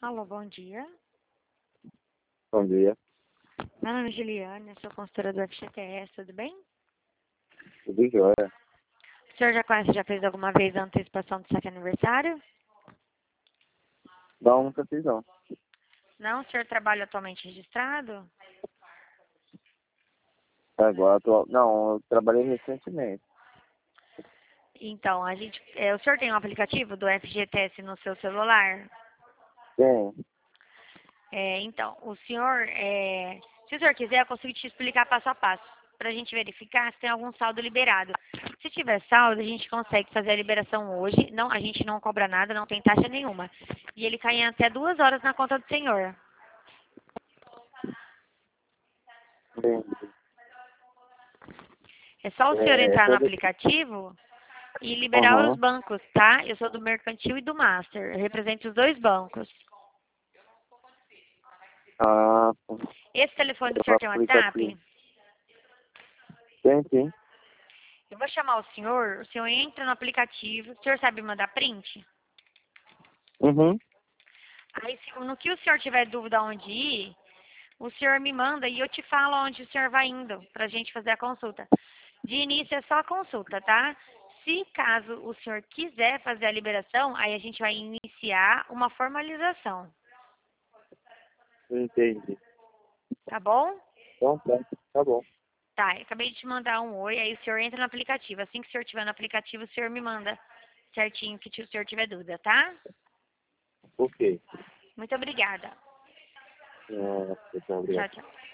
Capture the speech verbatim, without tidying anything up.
Alô, bom dia. Bom dia, Meu nome é Juliane, eu sou consultora do F G T S, tudo bem? tudo jóia? O senhor já conhece, já fez alguma vez a antecipação do seu aniversário? Não, nunca fiz não. Não? O senhor trabalha atualmente registrado? Agora, atual... não, eu trabalhei recentemente. Então, a gente, é, o senhor tem um aplicativo do F G T S no seu celular? Tem, É, então, o senhor, é, se o senhor quiser, eu consigo te explicar passo a passo, para a gente verificar se tem algum saldo liberado. Se tiver saldo, a gente consegue fazer a liberação hoje, não, a gente não cobra nada, não tem taxa nenhuma. E ele cai em até duas horas na conta do senhor. tem. É só o senhor É, entrar no todo... aplicativo e liberar os Uhum. bancos, tá? Eu sou do Mercantil e do Master, eu represento os dois bancos. Ah, Esse telefone do o senhor tem WhatsApp? aplicativo. Tem, sim. Eu vou chamar o senhor, o senhor entra no aplicativo, o senhor sabe mandar print? Uhum. Aí, se- no que o senhor tiver dúvida onde ir, o senhor me manda e eu te falo onde o senhor vai indo para a gente fazer a consulta. De início é só a consulta, tá? Se caso o senhor quiser fazer a liberação, aí a gente vai iniciar uma formalização, Entendi. tá bom? Então, tá, tá bom. Tá, eu acabei de te mandar um oi, aí o senhor entra no aplicativo. Assim que o senhor estiver no aplicativo, o senhor me manda certinho que o senhor tiver dúvida, tá? Ok. Muito obrigada. Ah, então, obrigado. Tchau, tchau.